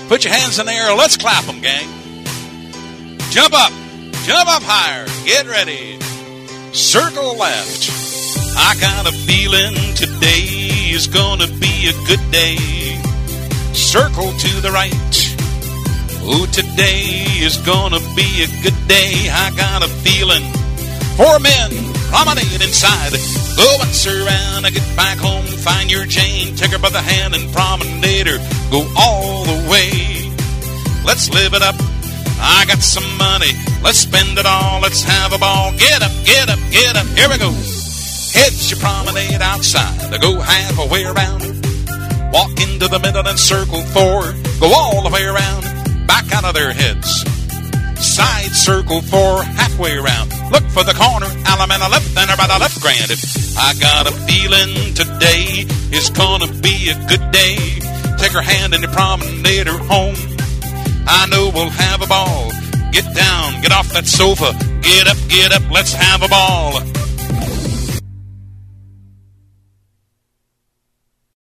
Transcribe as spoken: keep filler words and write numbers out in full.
Put your hands in the air. Let's clap them, gang. Jump up. Jump up higher. Get ready. Circle left. I got a feeling today is going to be a good day. Circle to the right. Oh, today is going to be a good day. I got a feeling. Four men promenade inside. Go once around, I get back home, find your Jane, take her by the hand and promenade her. Go all the way. Let's live it up. I got some money. Let's spend it all. Let's have a ball. Get up, get up, get up. Here we go. Heads, you promenade outside. Go halfway around. Walk into the middle and circle four. Go all the way around. Back out of their heads. Side circle four, halfway around. Look for the corner, Alamana left, and about the left granted. I got a feeling today is gonna be a good day. Take her hand and you promenade her home. I know we'll have a ball. Get down, get off that sofa. Get up, get up, let's have a ball.